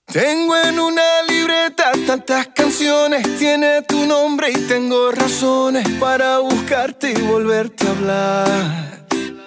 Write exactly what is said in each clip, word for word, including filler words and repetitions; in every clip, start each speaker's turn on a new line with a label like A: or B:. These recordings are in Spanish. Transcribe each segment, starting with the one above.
A: Tengo en una libreta tantas canciones, tiene tu nombre y tengo razones para buscarte y volverte a hablar.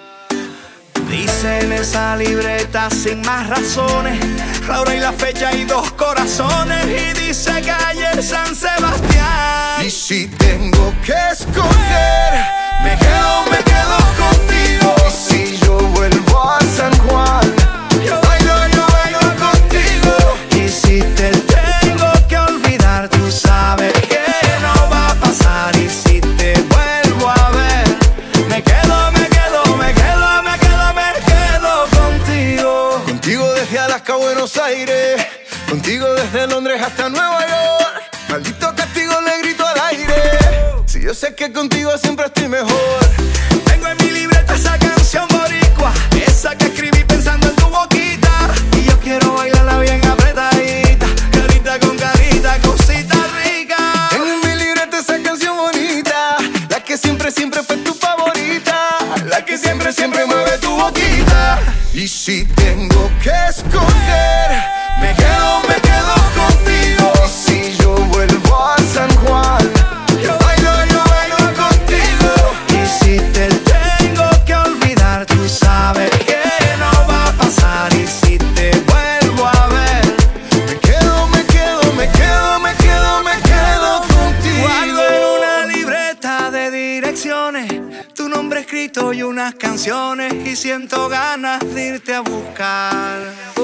B: Dice en esa libreta sin más razones, la hora y la fecha y dos corazones, y dice calle San Sebastián.
A: Y si tengo que escoger, me quedo, me quedo contigo. Y si yo vuelvo a San Juan,
B: yo bailo, yo bailo contigo. Y si te tengo que olvidar, tú sabes que no va a pasar. Y si te vuelvo a ver, me quedo, me quedo, me quedo, me quedo, me quedo contigo.
A: Contigo desde Alaska a Buenos Aires, contigo desde Londres hasta Nueva York. Maldito castigo le grito al aire, si yo sé que contigo siempre estoy mejor.
B: Tengo en mi libreta esa canción boricua, esa que escribí pensando en tu boquita. Y yo quiero bailarla bien apretadita, carita con carita, cosita rica.
A: Tengo en mi libreta esa canción bonita, la que siempre, siempre fue tu favorita, la que siempre, siempre mueve tu boquita. Y si tengo que escoger, me quedo, me quedo contigo. Y si yo vuelvo a San Juan,
B: yo bailo, yo bailo contigo. Y si te tengo que olvidar, tú sabes que no va a pasar. Y si te vuelvo a ver,
A: me quedo, me quedo, me quedo, me quedo, me quedo contigo.
B: Guardo en una libreta de direcciones tu nombre escrito y unas canciones, y siento ganas de irte a buscar.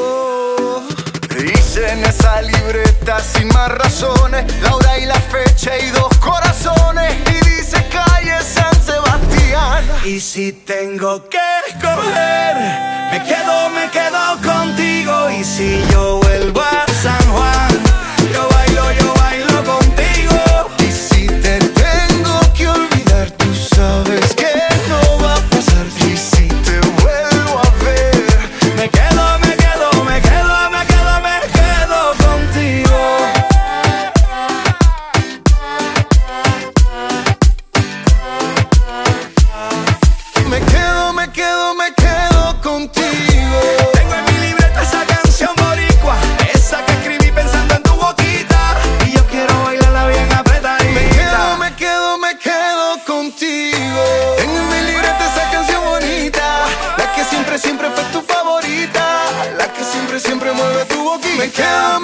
A: Oh, dice en esa libreta sin más razones, la hora y la fecha y dos corazones, y dice calle San Sebastián.
B: Y si tengo que escoger, me quedo, me quedo contigo. Y si yo vuelvo a San Juan, yo bailo, yo bailo contigo.
A: Y si te tengo que olvidar, tú sabes que no va a pasar. Y si te vuelvo a ver,
B: me quedo, me quedo, me quedo, me quedo, me quedo contigo.
A: me quedo, me quedo, me quedo contigo.
B: Tengo en mi libreta esa canción boricua, esa que escribí pensando en tu boquita. Y yo quiero bailarla bien apretadita.
A: Me quedo, me quedo, me quedo contigo. Tengo en mi libreta esa canción bonita, la que siempre, siempre fue tu favorita, la que siempre, siempre mueve tu boquita. Me quedo,